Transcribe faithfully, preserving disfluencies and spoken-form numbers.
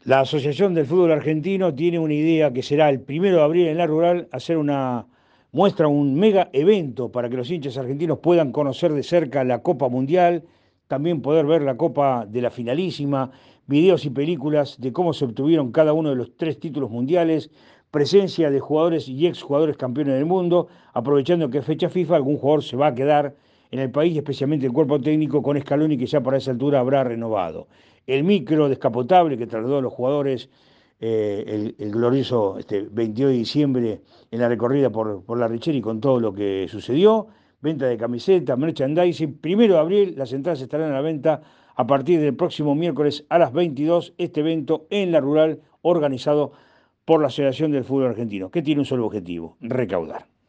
La Asociación del Fútbol Argentino tiene una idea que será el primero de abril en la rural hacer una muestra, un mega evento para que los hinchas argentinos puedan conocer de cerca la Copa Mundial, también poder ver la Copa de la Finalísima, videos y películas de cómo se obtuvieron cada uno de los tres títulos mundiales, presencia de jugadores y exjugadores campeones del mundo, aprovechando que es fecha FIFA, algún jugador se va a quedar en el país, especialmente el cuerpo técnico con Scaloni, que ya para esa altura habrá renovado el micro descapotable que trasladó a los jugadores eh, el, el, glorioso este, veintidós de diciembre en la recorrida por, por la Richeri con todo lo que sucedió, venta de camisetas, merchandising, primero de abril las entradas estarán a la venta a partir del próximo miércoles a las veintidós, este evento en la rural organizado por la Asociación del Fútbol Argentino, que tiene un solo objetivo, recaudar.